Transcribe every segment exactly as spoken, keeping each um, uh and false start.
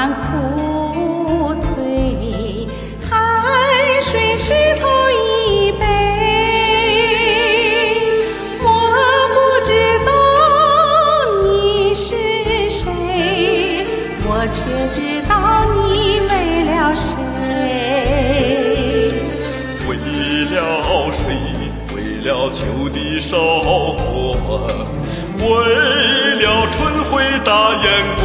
满裤腿，汗水湿透衣背。我不知道你是谁，我却知道你为了谁。 为了谁？为了秋的收获，为了春晖大雁归。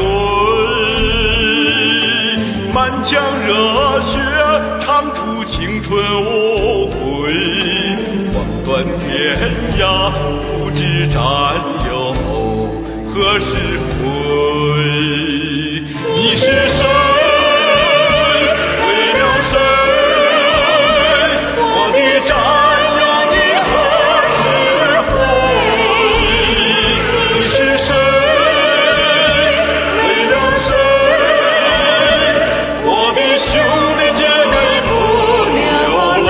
满腔热血唱出青春无悔，望断天涯不知战友何时回。你是谁？为了谁？我的战友你何时回？你是谁？为了谁？我的兄弟姐妹不流泪。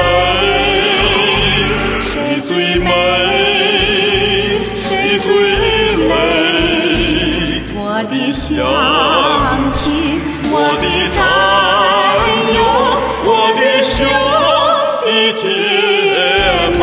谁最美？谁最美？ 我的乡亲，我的战友， 我的兄弟姐妹。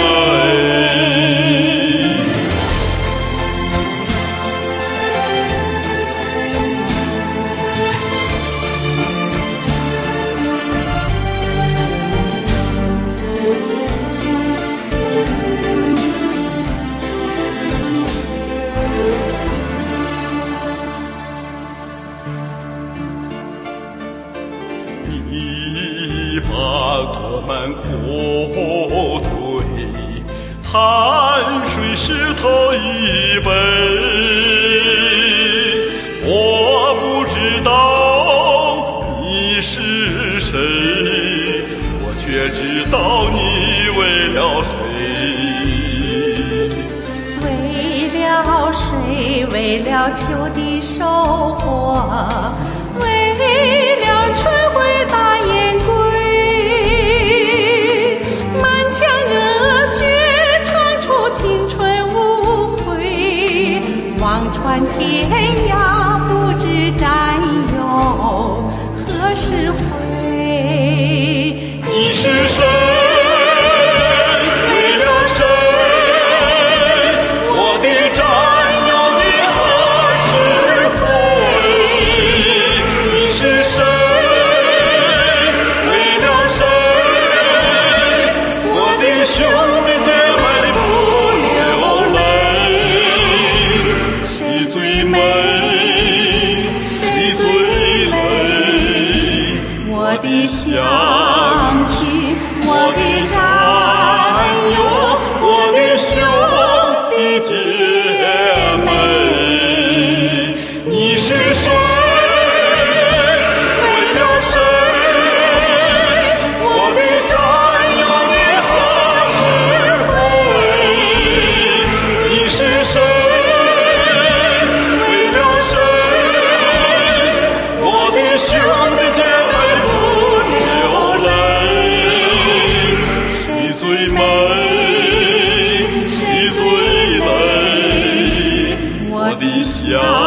你把我们裤腿，汗水湿透衣背。我不知道你是谁，我却知道你为了谁。 为了谁？为了秋的收获，为了春晖大雁归。满腔热血唱出青春无悔，望穿天涯不知战友何时回。 你是谁？为了谁？我的战友你何时回？你是谁？为了谁？我的兄弟姐妹不流泪。谁最美？谁最美？ 我的乡亲，我的战友， 我的兄弟姐妹。你是谁？为了谁？我的战友你何时回？你是谁？为了谁？我的兄弟姐妹不流泪。谁最美？谁最美？我的乡